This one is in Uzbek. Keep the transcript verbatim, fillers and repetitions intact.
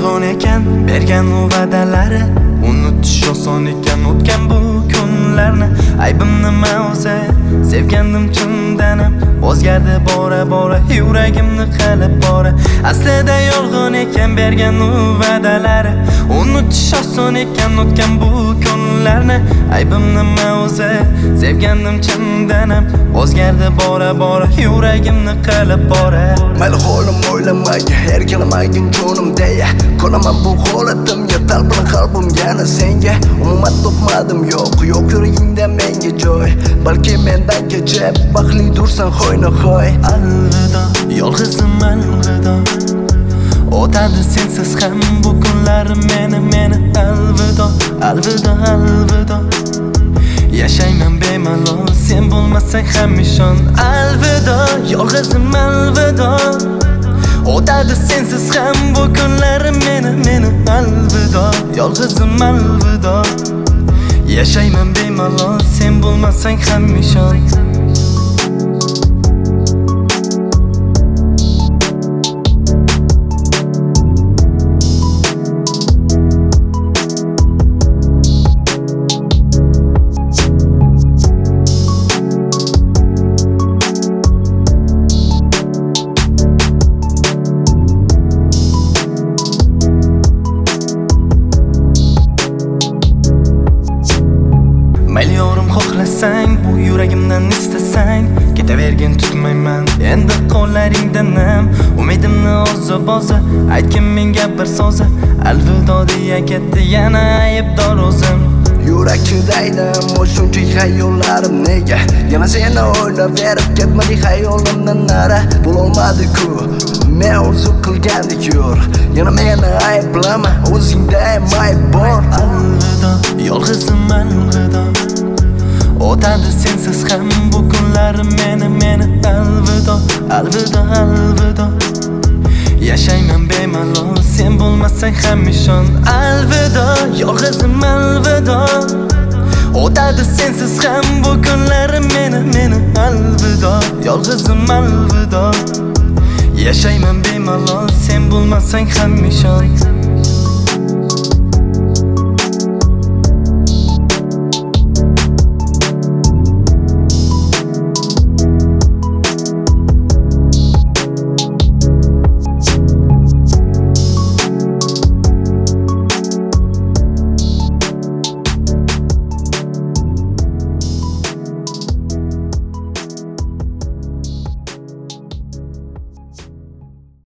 yolg'on ekan bergan u va'dalari, unutish oson ekan o'tgan bu kunlarni. Aybim nima o'zi, sevgandim chindanam, o'zgardi bora bora yuragimni qilib bora. Aslida yolg'on ekan bergan u va'dalari, unutish oson ekan o'tgan bu kunlarni. Aybim nima o'zi, sevgandim chindanam, o'zgardi bora bora yuragimni qilib bora. Mayli holim o'ylamaga, erkalamagin jonim deya, ko'raman bu holatimga, talpin qalbim yana senga. Umuman topmadim, yo'q, yo'q yuragingda menga joy. Balki mendan kechib baxtli dursan hoynahoy. Alvido, yolg'izim alvido, o'tadi sensiz ham bu kunlarim meni meni. Alvido, alvido, alvido, yashayman bemalol sen bo'lmasang ham ishon. Alvido, yolg'izim alvido, o'tadi sensiz ham bu kunlarim meni meni. Alvido, yolg'izim alvido, yashayman bemalol sen bo'lmasang ham ishon. Mayli yorim xohlasang, bu yuragimdan istasang, ketavergin tutmayman endi qo'llaringdan nam. Umidimni ozi-bozi aytgin menga bir so'zi, alvido deya ketdi yana aybdor o'zim. Yurak chidaydim, o shuncha xayollarim nega yana seni o'ylab verib ketmadi xayolimdan nara. Bo'lolmadi-ku men orzu qilgandek yur, yana meni ayblama, o'zingda ayb bor. Alvido, yolg'izim alvido, o'tadi sensiz ham bu kunlarim meni meni. Alvido, alvido, alvido, yashayman bemalol sen bo'lmasang ham ishon. Alvido, yolg'izim alvido, o'tadi sensiz ham bu kunlarim meni meni. Alvido, yolg'izim alvido, yashayman bemalol sen bo'lmasang ham ishon.